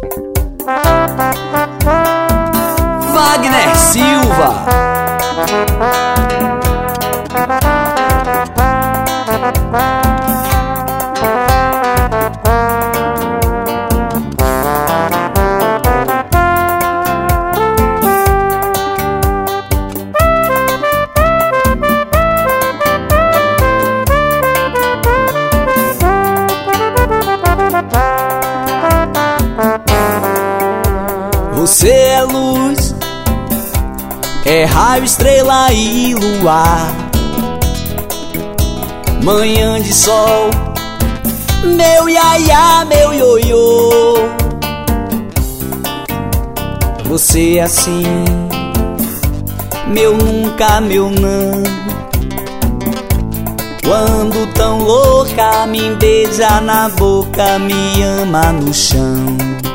Wagner Silva. Você é luz, é raio, estrela e luar, manhã de sol, meu iaiá, meu ioiô. Você é assim, meu nunca, meu não. Quando tão louca, me beija na boca, me ama no chão.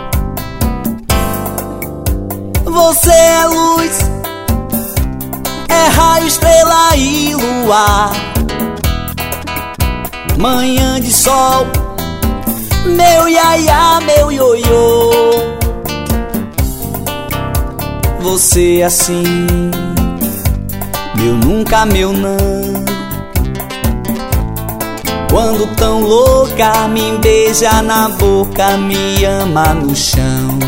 Você é luz, é raio, estrela e luar, manhã de sol, meu iaiá, meu ioiô. Você é assim, meu nunca, meu não. Quando tão louca, me beija na boca, me ama no chão.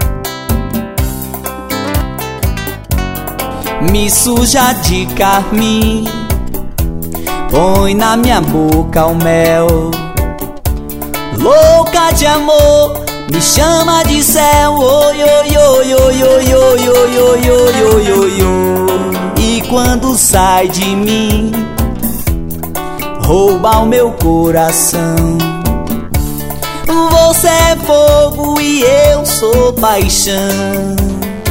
Me suja de carmim, põe na minha boca o mel. Louca de amor, me chama de céu. Oi, oi, oi, oi, oi, oi, oi, oi, oi, oi, oi, oi. E quando sai de mim, rouba o meu coração. Você é fogo e eu sou paixão.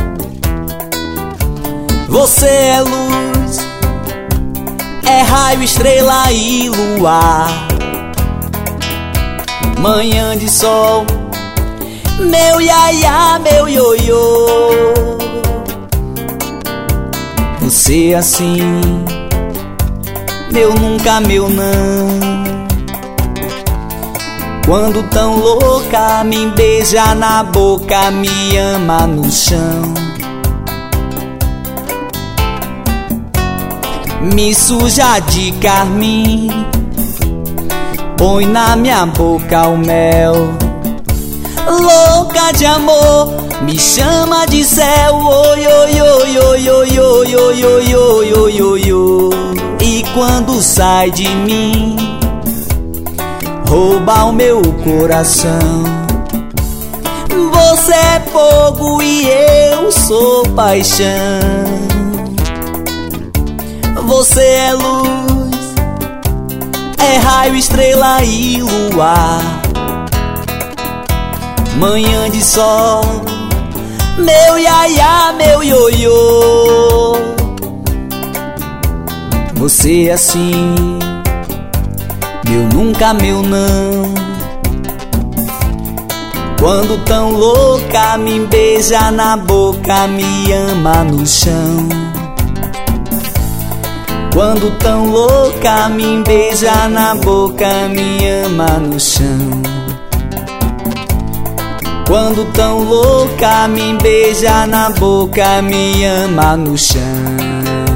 Você é luz, é raio, estrela e luar, manhã de sol, meu iaiá, meu ioiô. Você é assim, meu nunca, meu não. Quando tão louca, me beija na boca, me ama no chão. Me suja de carmim, põe na minha boca o mel. Louca de amor, me chama de céu. Oi, oi, oi, oi, oi, oi, oi, oi, oi, oi, oi, oi. E quando sai de mim, rouba o meu coração. Você é fogo e eu sou paixão. Você é luz, é raio, estrela e luar, manhã de sol, meu iaiá, meu ioiô. Você é assim, meu nunca, meu não. Quando tão louca, me beija na boca, me ama no chão. Quando tão louca, me beija na boca, me ama no chão. Quando tão louca, me beija na boca, me ama no chão.